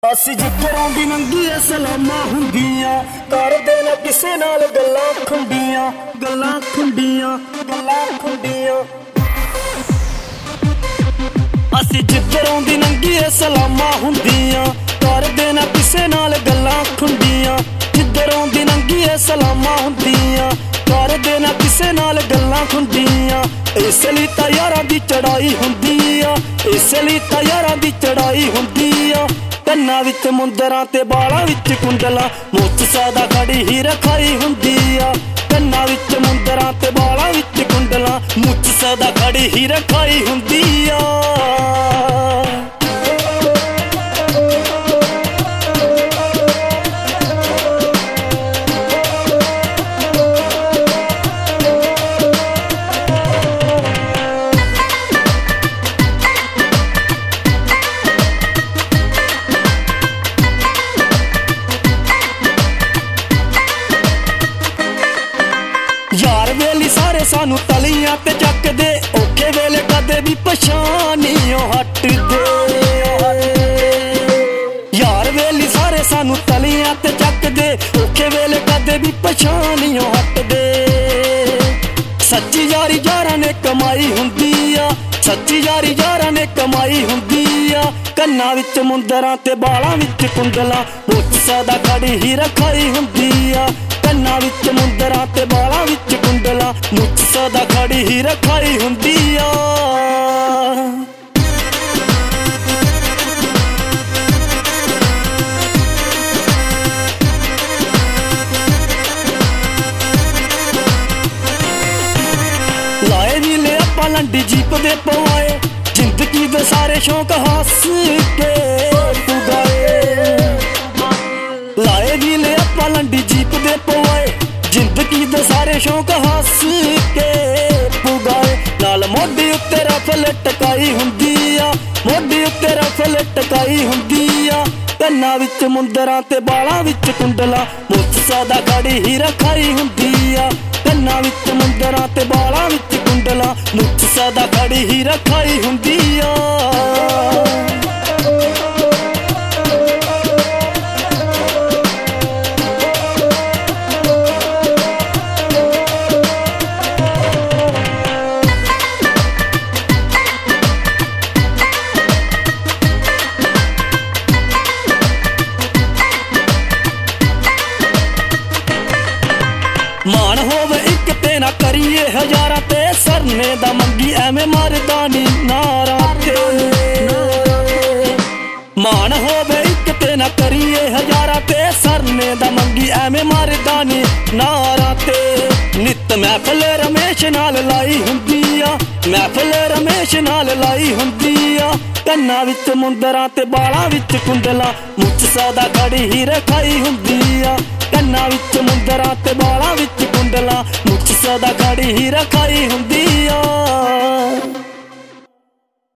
ਅਸੀਂ ਜਿੱਕਰਾਂ ਦੀ ਨੰਗੀ ਸਲਾਮਾਂ ਹੁੰਦੀਆਂ, ਕਰਦੇ ਨਾ ਕਿਸੇ ਨਾਲ ਗੱਲਾਂ ਖੁੰਡੀਆਂ, ਗੱਲਾਂ ਖੁੰਡੀਆਂ, ਗੱਲਾਂ ਖੁੰਡੀਆਂ। ਅਸੀਂ ਜਿੱਕਰਾਂ ਦੀ ਨੰਗੀ ਸਲਾਮਾਂ ਹੁੰਦੀਆਂ, ਕਰਦੇ ਨਾ ਕਿਸੇ ਨਾਲ ਗੱਲਾਂ ਖੁੰਡੀਆਂ। ਜਿੱਦਰੋਂ ਦੀ ਨੰਗੀ ਸਲਾਮਾਂ ਹੁੰਦੀਆਂ, ਕਰਦੇ ਨਾ ਕਿਸੇ ਨਾਲ ਗੱਲਾਂ ਖੁੰਡੀਆਂ। ਇਸ ਲਈ ਤਾਂ ਯਾਰਾਂ ਦੀ ਚੜਾਈ ਹੁੰਦੀ ਆ, ਇਸ ਲਈ ਤਾਂ ਯਾਰਾਂ ਦੀ ਚੜਾਈ ਹੁੰਦੀ ਆ। ਕੰਨਾਂ ਵਿੱਚ ਮੁੰਦਰਾਂ ਤੇ ਬਾਲਾਂ ਵਿੱਚ ਕੁੰਡਲਾਂ, ਮੁੱਛ ਸਾਦਾ ਖੜੀ ਹੀ ਰਖਾਈ ਹੁੰਦੀ ਆ। ਕੰਨਾਂ ਵਿੱਚ ਮੁੰਦਰਾਂ ਤੇ ਬਾਲਾਂ ਵਿੱਚ ਕੁੰਡਲਾਂ, ਮੁੱਛ ਸਾਦਾ ਖੜੀ ਹੀ ਰਖਾਈ ਹੁੰਦੀ ਆ। ਯਾਰ ਵੇਲੀ ਸਾਰੇ ਸਾਨੂੰ ਤਲੀਆਂ ਤੇ ਚੱਕਦੇ, ਔਖੇ ਵੇਲੇ ਕਦੇ ਵੀ ਪਛਾਣੀਓ ਹਟਦੇ। ਯਾਰ ਵੇਲੀ ਸਾਰੇ ਸਾਨੂੰ ਤਲੀਆਂ ਤੇ ਚੱਕਦੇ, ਔਖੇ ਵੇਲੇ ਕਦੇ ਵੀ ਪਛਾਣੀਓ ਹਟਦੇ। ਸੱਚੀ ਯਾਰੀ ਯਾਰਾਂ ਨੇ ਕਮਾਈ ਹੁੰਦੀ ਆ, ਸੱਚੀ ਯਾਰੀ ਯਾਰਾਂ ਨੇ ਕਮਾਈ ਹੁੰਦੀ ਆ। ਕੰਨਾਂ ਵਿੱਚ ਮੁੰਦਰਾਂ ਤੇ ਬਾਲਾਂ ਵਿੱਚ ਕੁੰਡਲਾਂ, ਮੁੱਛ ਸਾਦਾ ਖੜੀ ਹੀ ਰਖਾਈ ਹੁੰਦੀ ਆ। ਕੰਨਾਂ ਵਿੱਚ ਮੁੰਦਰਾਂ ਤੇ ਬਾਲਾਂ ਵਿੱਚ ਕੁੰਡਲਾਂ, ਮੁੱਛ ਸਾਦਾ ਖੜੀ ਹੀ ਰਖਾਈ ਹੁੰਦੀ ਆ। ਲਾਏ ਵੀ ਲੈ ਆਪਾਂ ਲੰਡੀ ਜੀਪ ਦੇ ਪਵਾਏ, ਜ਼ਿੰਦਗੀ ਦੇ ਸਾਰੇ ਸ਼ੌਂਕ ਹੱਸ ਕੇ ਪੁਗਾਏ। ਲਾਏ ਵੀ ਲੈ ਆਪਾਂ ਲੰਡੀ ਜੀਪ ਦੇ ਪਵਾਏ, ਜ਼ਿੰਦਗੀ ਦੇ ਸਾਰੇ ਸ਼ੌਂਕ ਹੱਸ ਕੇ ਪੁਗਾਏ। ਨਾਲ ਮੋਢੇ ਉੱਤੇ ਰਫਲ ਟਕਾਈ ਹੁੰਦੀ ਆ, ਮੋਢੇ ਉੱਤੇ ਰਫਲ ਟਕਾਈ ਹੁੰਦੀ ਆ। ਕੰਨਾਂ ਵਿੱਚ ਮੁੰਦਰਾਂ ਤੇ ਬਾਲਾਂ ਵਿੱਚ ਕੁੰਡਲਾਂ, ਮੁੱਛ ਸਾਦਾ ਖੜੀ ਹੀ ਰਖਾਈ ਹੁੰਦੀ ਆ। ਕੰਨਾਂ ਵਿੱਚ ਮੁੰਦਰਾਂ ਤੇ ਬਾਲਾਂ ਵਿੱਚ ਕੁੰਡਲਾਂ, ਮੁੱਛ ਸਾਦਾ ਖੜੀ ਹੀ ਰਖਾਈ ਹੁੰਦੀ ਆ। ਮਾਣ ਹੋਵੇ ਇੱਕ ਤੇ ਨਾ ਕਰੀਏ ਹਜ਼ਾਰਾਂ ਤੇ, ਸਰਨੇ ਦਾ ਮੰਗੀ ਐਵੇਂ ਮਰਦਾ ਨੀ ਨਾਰਾਂ ਤੇ। ਮਾਣ ਹੋਵੇ ਇੱਕ ਤੇ ਨਾ ਕਰੀਏ ਹਜ਼ਾਰਾਂ ਤੇ, ਸਰਨੇ ਦਾ ਮੰਗੀ ਐਵੇਂ ਮਰਦਾ ਨੀ ਨਾਰਾਂ ਤੇ। ਨਿੱਤ ਮਹਿਫਲ ਰਮੇਸ਼ ਨਾਲ ਲਾਈ ਹੁੰਦੀ ਆ, ਮਹਿਫਲ ਰਮੇਸ਼ ਨਾਲ ਲਾਈ ਹੁੰਦੀ ਆ। ਕੰਨਾਂ ਵਿੱਚ ਮੁੰਦਰਾਂ ਤੇ ਬਾਲਾਂ ਵਿੱਚ ਕੁੰਡਲਾਂ, ਮੁੱਛ ਸਾਦਾ ਖੜੀ ਹੀ ਰਖਾਈ ਹੁੰਦੀ ਆ। ਕੰਨਾਂ ਵਿੱਚ ਮੁੰਦਰਾਂ ਤੇ ਬਾਲਾਂ ਵਿੱਚ ਕੁੰਡਲਾਂ, ਮੁੱਛ ਸਾਦਾ ਖੜੀ ਹੀ ਰਖਾਈ ਹੁੰਦੀ ਆ।